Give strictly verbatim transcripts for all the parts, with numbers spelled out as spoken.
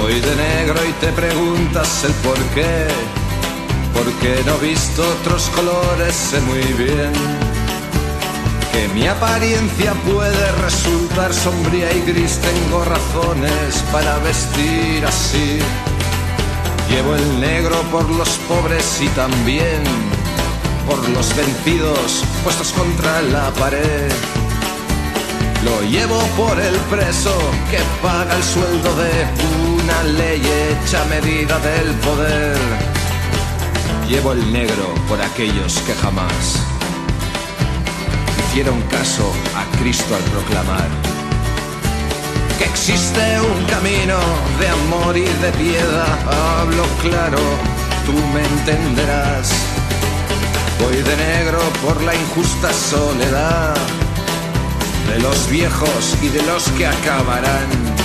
Voy de negro y te preguntas el por qué, porque no he visto otros colores, sé muy bien que mi apariencia puede resultar sombría y gris. Tengo razones para vestir así. Llevo el negro por los pobres y también por los vencidos puestos contra la pared. Lo llevo por el preso que paga el sueldo de una ley hecha a medida del poder. Llevo el negro por aquellos que jamás hicieron caso a Cristo al proclamar que existe un camino de amor y de piedad. Hablo claro, tú me entenderás. Voy de negro por la injusta soledad de los viejos y de los que acabarán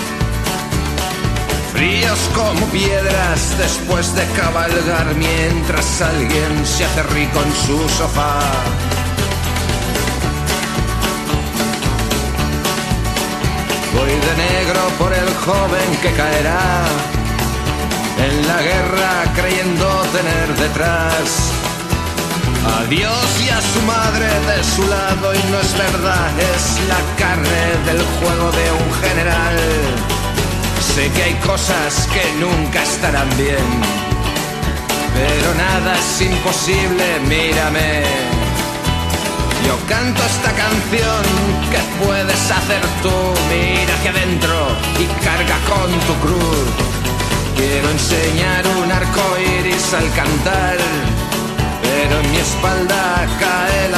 fríos como piedras después de cabalgar, mientras alguien se hace rico en su sofá. Voy de negro por el joven que caerá en la guerra creyendo tener detrás a Dios y a su madre de su lado, y no es verdad, es la carne del juego de un general. Sé que hay cosas que nunca estarán bien, pero nada es imposible, mírame. Yo canto esta canción que puedes hacer tú, mira hacia adentro y carga con tu cruz. Quiero enseñar un arco iris al cantar, pero en mi espalda cae